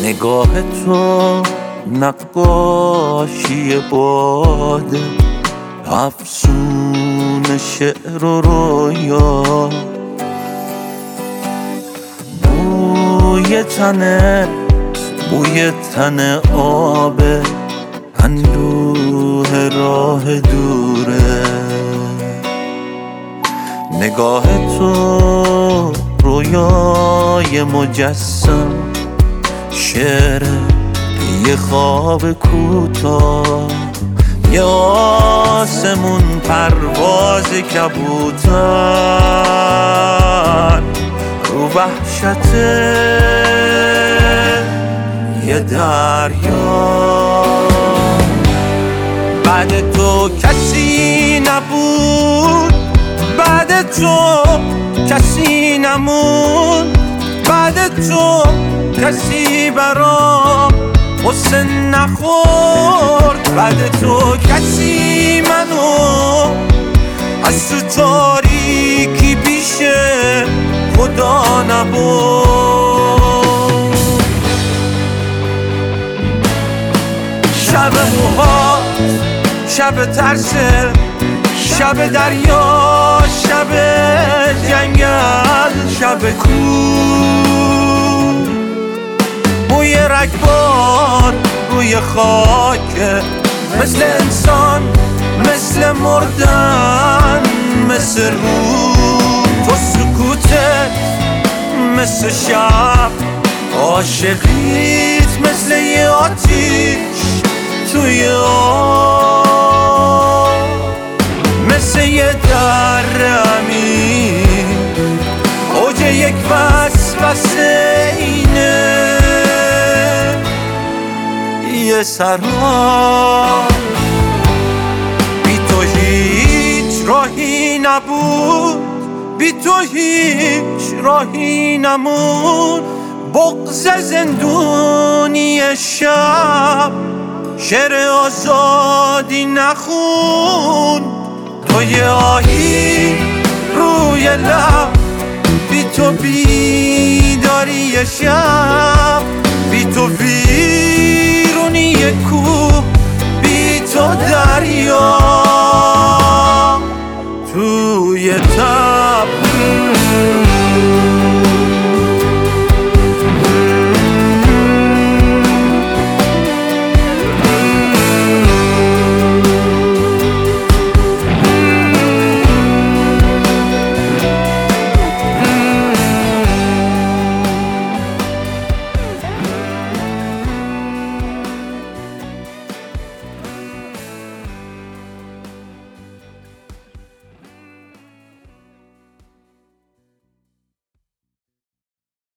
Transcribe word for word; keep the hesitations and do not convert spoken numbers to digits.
نگاه تو نقاشی باده، افسون شعر و رویا، بوی تنه بوی تن آبه، اندوه راه دوره. نگاه تو رویای مجسم، شعر یه خواب کوتاه، یه آسمون پرواز کبوتر رو وحشت یه دریا. بعد تو کسی نبود، بعد تو کسی نمون، بعد تو کسی برام غصه نخورد، بعد تو کسی منو از تو تاریکی پیش خدا نبرد. شب موهات، شب ترسه، شب دریا، شب جنگل، شب کوه، بوی رگبار روی خاک، مثل انسان، مثل مردن، مثل روح. تو سکوتت مثل شب، عاشقیت مثل یه آتیش توی آب، مثل یه در عمیق، اوج یک وسوسه اینه، یه سراب. بی تو هیچ راهی نبود، بی تو هیچ راهی نمون. بغض زندونی شب، شعر آزادی نخون. تو یه آهی روی لب، بی تو بیداری شب.